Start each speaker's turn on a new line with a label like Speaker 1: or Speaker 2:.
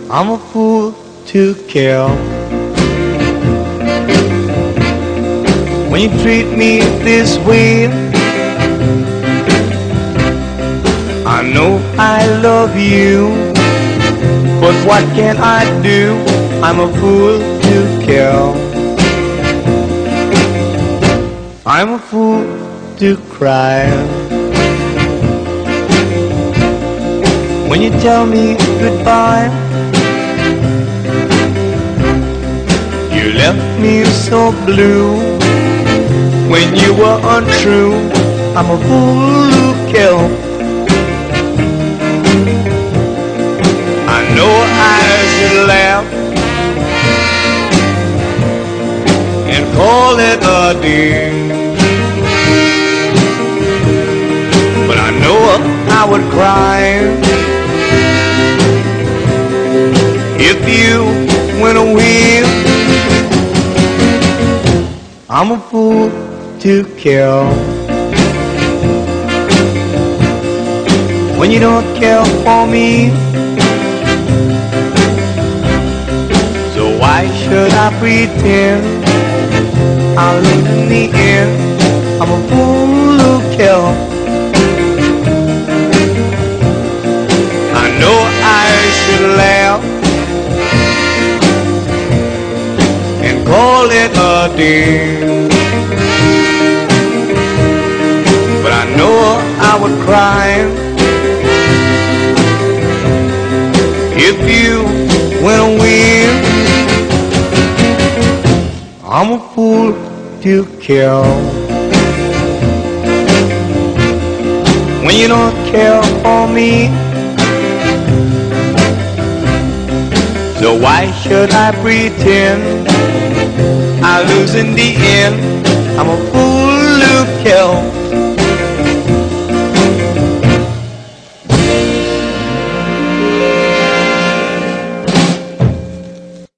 Speaker 1: I'm a fool to kill. When you treat me this way, I know I love you, but what can I do? I'm a fool to kill. I'm a fool to cry. When you tell me goodbye, you left me so blue. When you were untrue, I'm a fool to kill. I know I should laugh and call it a day, but I know I would cry if you went away. I'm a fool to kill. When you don't care for me, so why should I pretend I'll lose in the end? I'm a fool to kill. I know I should laugh and call it a day, but I know I would cry if you went away. I'm a fool to kill. When you don't care for me, so why should I pretend I lose in the end? I'm a fool to kill.